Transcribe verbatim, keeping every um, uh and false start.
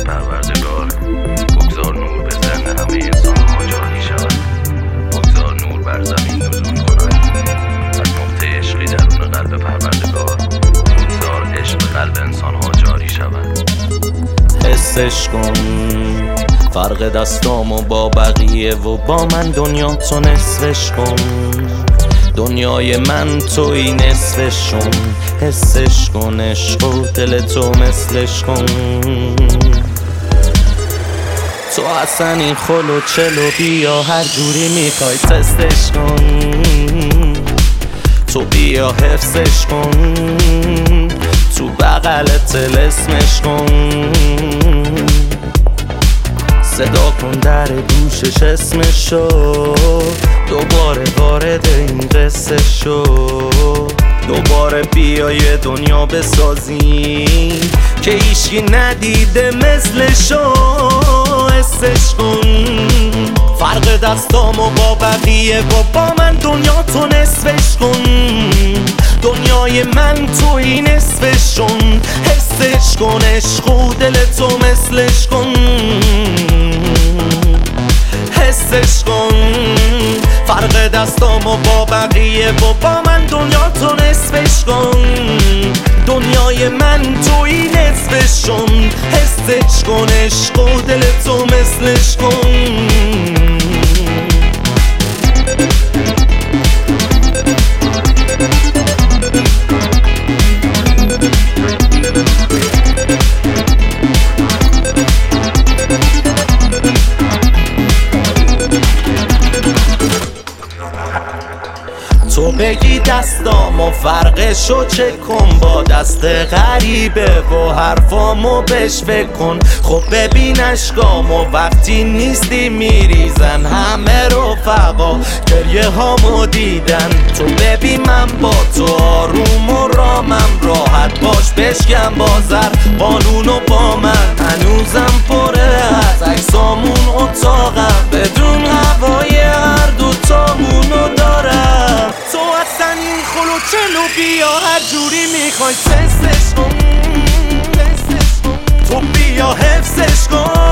پروردگار، بگذار نور به ذهن همه انسان ها جاری شود. بگذار نور بر زمین نزول کند از نقطه عشقی درون قلب پروردگار. بگذار عشق قلب انسان ها جاری شود. حسش کن فرق دستامو با بقیه و با من دنیاتو نصفش کن. دنیای من توی نصفشون. حسش کن عشق و دل تو مثلش کن. تو اصلا این خل و چلو بیا هر جوری میخوای تستش کن. تو بیا حفظش کن، تو بغل طلسمش کن. صدا کن در گوشش اسمشو، دوباره وارد این قصه شو. دوباره بیا یه دنیا بسازیم که هیچکی ندیده مثلشو. حسش کن فرق دستامو با بقیه و با من دنیا تو نصفش کن. دنیای من توی نصفشون. حسش کن عشق و دل تو مثلش کن. حسش کن فرق دستامو با بقیه و با من دنیا تو نصفش کن. دنیای من توی نصفشون. حسش کن عشق و دل تو مثلش کن. تو بگی دستامو فرقشو چک کن با دست غریبه و حرفامو بهش فکر کن. خب ببین اشکامو وقتی نیستی میریزن همه رفقا گریه هامو دیدن. تو ببین من با تو آروم و رامم راحت باش بشکم بازر قانونو با من. هنوزم پره از عکسامون اتاقم بدون هوای هر دوتامونو دارم. تو اصلا این خلو چلو بیا هر جوری میخوای تستش کن. تو بیا حفظش کن.